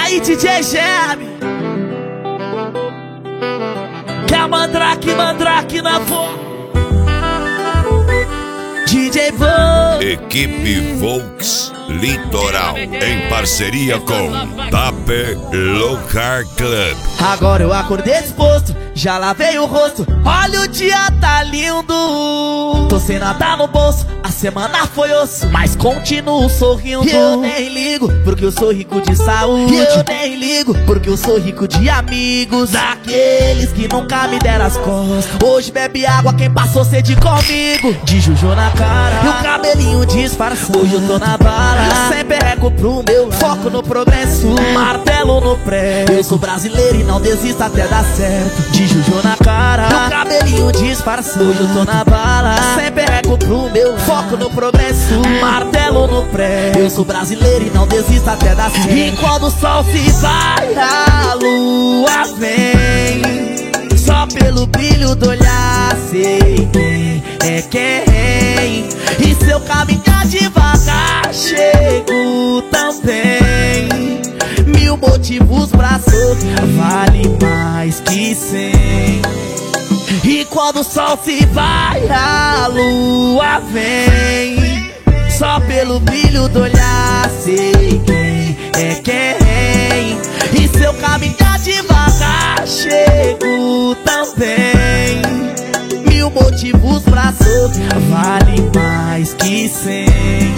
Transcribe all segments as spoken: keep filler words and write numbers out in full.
aí, D J Germe, que é Mandrake, Mandrake na voz. D J Volks, Equipe Volks Litoral, em parceria com Tape Local Club. Agora eu acordei disposto, já lavei o rosto, olha o dia tá lindo. Tô sem nada no bolso, a semana foi osso, mas continuo sorrindo. Eu nem ligo, porque eu sou rico de saúde. Eu nem ligo, porque eu sou rico de amigos, daqueles que nunca me deram as costas. Hoje bebe água quem passou sede comigo, de Juju na cara e o cabelinho disfarçado. Hoje eu tô na bala, sempre rego pro meu lado, foco no progresso, martelo no pré. Eu sou brasileiro e não desisto até dar certo, de Juju na cara e o cabelinho disfarçado. Hoje eu tô na bala, sempre rego pro meu lado, foco no progresso, martelo no pré. Eu sou brasileiro e não desisto até dar certo. E quando o sol se vai, a lua vem, só pelo brilho do olhar sei quem é quem. E se eu caminhar devagar, chego também. Mil motivos pra sorrir, vale mais que cem. E quando o sol se vai, a lua vem, só pelo brilho do olhar sei quem é quem. E se eu caminhar devagar, chego também. Mil motivos pra sorrir, vale mais que cem.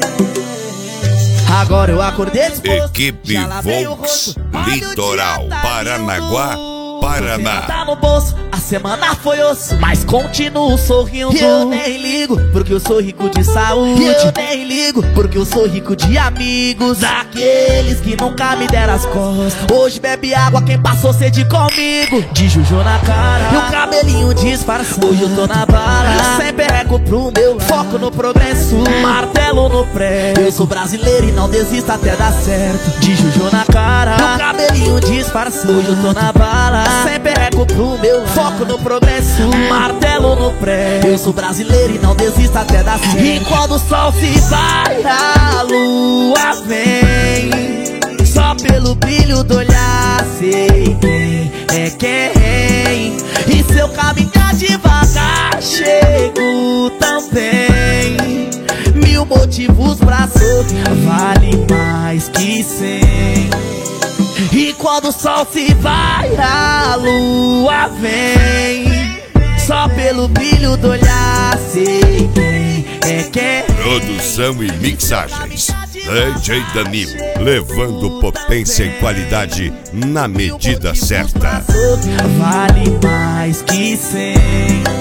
Agora eu acordei disposto, Equipe Volks Litoral, Paranaguá, Paraná. Tá no bolso, a semana foi osso, mas continuo sorrindo. Eu nem ligo, porque eu sou rico de saúde. Eu nem ligo, porque eu sou rico de amigos, daqueles que nunca me deram as costas. Hoje bebe água quem passou sede comigo, de Juju na cara e o cabelinho disfarçado. Hoje eu tô na bala, sempre rego pro meu lado, foco no progresso, martelo no pré. Eu sou brasileiro e não desisto até dar certo, de Juju na cara e o cabelinho disfarçado. Hoje eu tô na bala, sempre rego pro meu lado, foco no progresso, martelo no pré. Eu sou brasileiro e não desisto até dar certo. E quando o sol se vai, a lua vem, só pelo brilho do olhar sei quem é quem. E se eu caminhar devagar, chego também. Mil motivos pra sorrir, vale mais que cem. E quando o sol se vai, a lua vem, só pelo brilho do olhar sei quem é quem. Produção e mixagens D J Danilo, levando potência e qualidade na medida certa. Vale mais que cem.